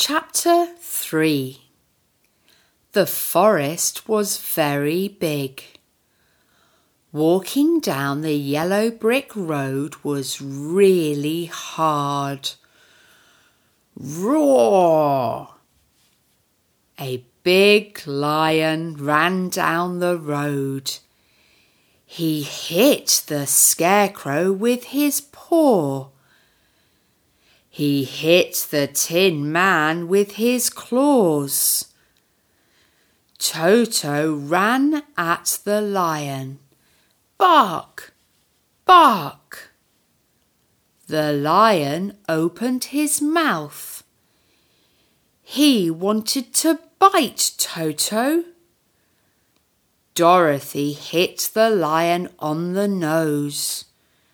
Chapter 3. The forest was very big. Walking down the yellow brick road was really hard. Roar! A big lion ran down the road. He hit the scarecrow with his paw. He hit the Tin Man with his claws. Toto ran at the lion. Bark! Bark! The lion opened his mouth. He wanted to bite Toto. Dorothy hit the lion on the nose.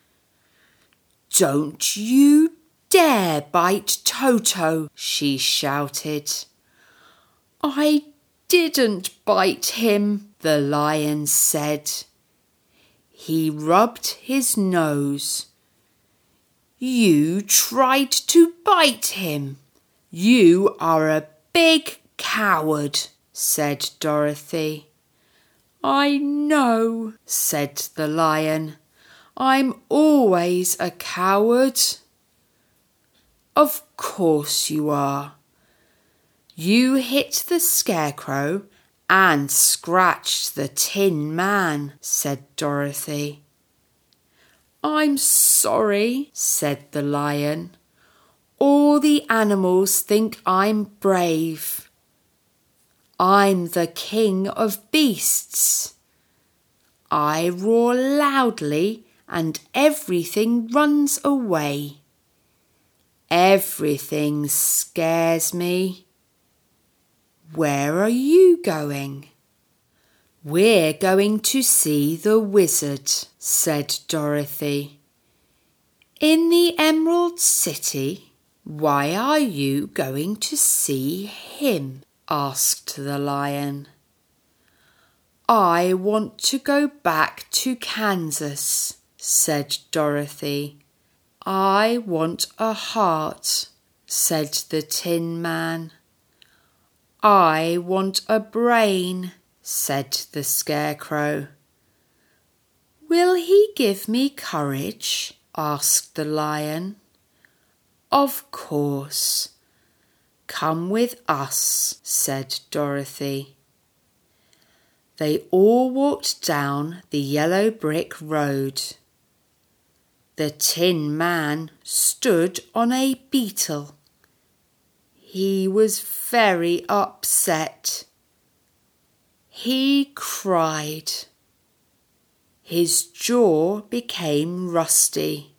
"Don't you dare bite Toto," she shouted. "I didn't bite him," the lion said. He rubbed his nose. "You tried to bite him. You are a big coward," said Dorothy. "I know," said the lion. "I'm always a coward." "Of course you are. You hit the scarecrow and scratched the Tin Man," said Dorothy. "I'm sorry," said the lion. "All the animals think I'm brave. I'm the king of beasts. I roar loudly and everything runs away. Everything scares me. Where are you going?" "We're going to see the wizard," said Dorothy. "In the Emerald City? Why are you going to see him?" asked the lion. "I want to go back to Kansas," said Dorothy. "I want a heart," said the Tin Man. "I want a brain," said the scarecrow. "Will he give me courage?" asked the lion. "Of course. Come with us," said Dorothy. They all walked down the yellow brick road. The Tin Man stood on a beetle. He was very upset. He cried. His jaw became rusty.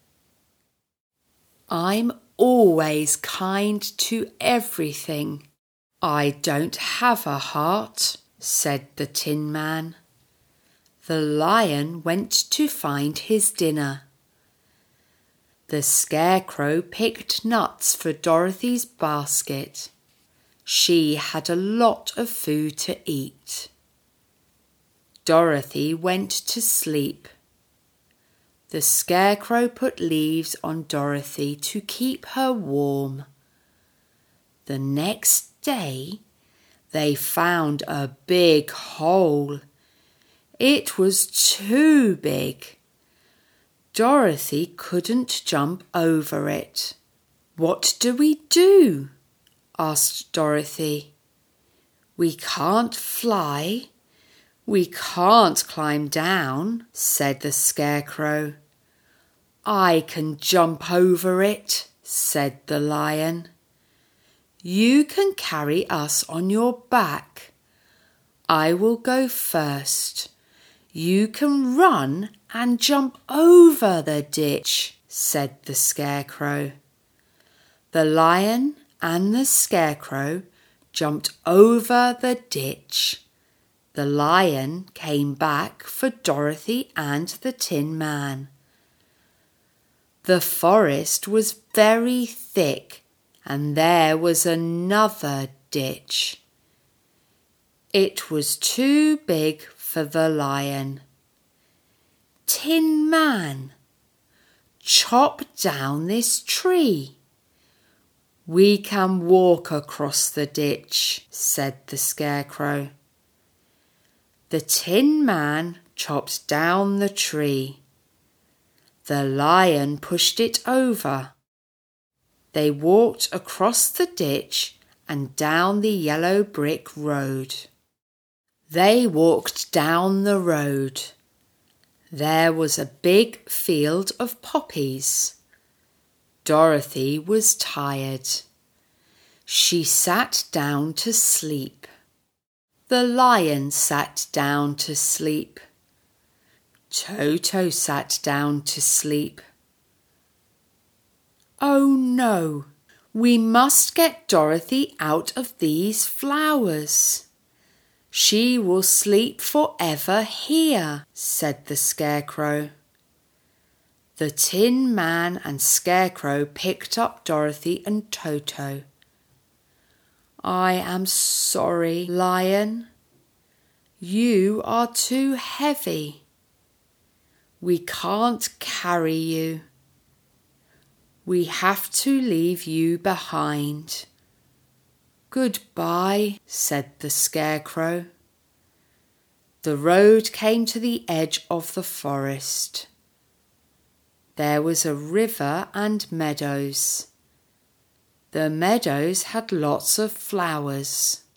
"I'm always kind to everything. I don't have a heart," said the Tin Man. The lion went to find his dinner. The scarecrow picked nuts for Dorothy's basket. She had a lot of food to eat. Dorothy went to sleep. The scarecrow put leaves on Dorothy to keep her warm. The next day, they found a big hole. It was too big. Dorothy couldn't jump over it. "What do we do?" asked Dorothy. "We can't fly. We can't climb down," said the scarecrow. "I can jump over it," said the lion. "You can carry us on your back. I will go first. You can run and jump over the ditch," said the scarecrow. The lion and the scarecrow jumped over the ditch. The lion came back for Dorothy and the Tin Man. The forest was very thick, and there was another ditch. It was too big for the lion. "Tin Man, chop down this tree. "We can walk across the ditch," said the Scarecrow. The Tin Man chopped down the tree. The Lion pushed it over. They walked across the ditch and down the yellow brick road. They walked down the road. There was a big field of poppies. Dorothy was tired. She sat down to sleep. The Lion sat down to sleep. Toto sat down to sleep. "Oh no, we must get Dorothy out of these flowers. She will sleep forever here," said the Scarecrow. The Tin Man and Scarecrow picked up Dorothy and Toto. "I am sorry, Lion. You are too heavy. We can't carry you. We have to leave you behind." "Goodbye," said the Scarecrow. The road came to the edge of the forest. There was a river and meadows. The meadows had lots of flowers.